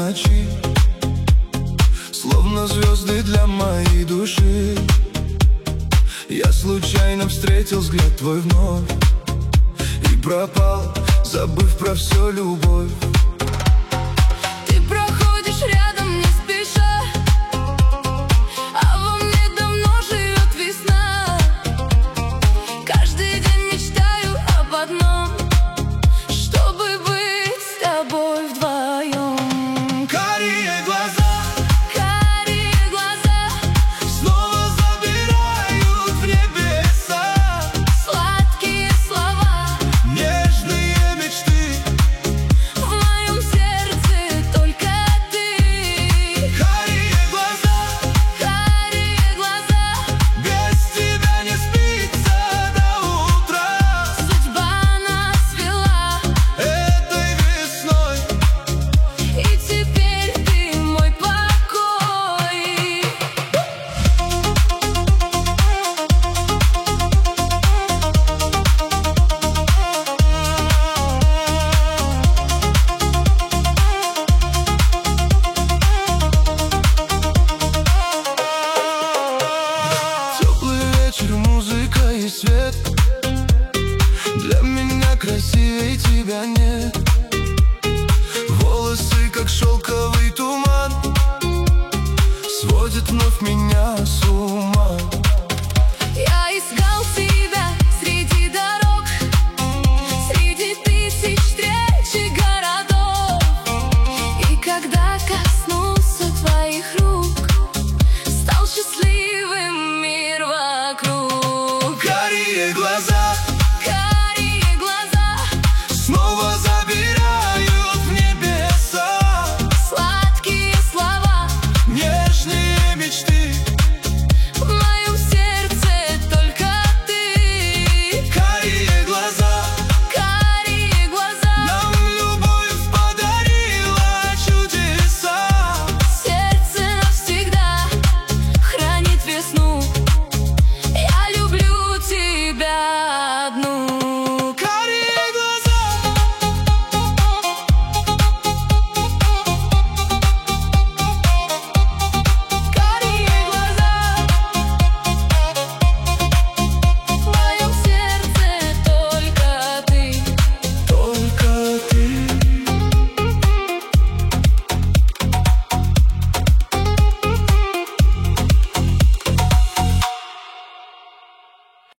ночи, словно звезды для моей души. Я случайно встретил взгляд твой вновь и пропал, забыв про всю любовь. Ты проходишь рядом не спеша, а во мне давно живет весна. Каждый день мечтаю об одном, чтобы быть с тобой вдвоем. Карие глаза снова забирают в небеса. Сладкие слова, нежные мечты, в моем сердце только ты. карие глаза, без тебя не спится до утра. Судьба нас свела, Этой весной и теперь ты мой покой. теплый вечер, музыка и свет. Для меня красивей тебя нет. Волосы, как шелковый туман, сводит вновь меня с ума. Я искал тебя среди дорог, среди тысяч встреч и городов. И когда коснулся твоих рук, стал счастливым.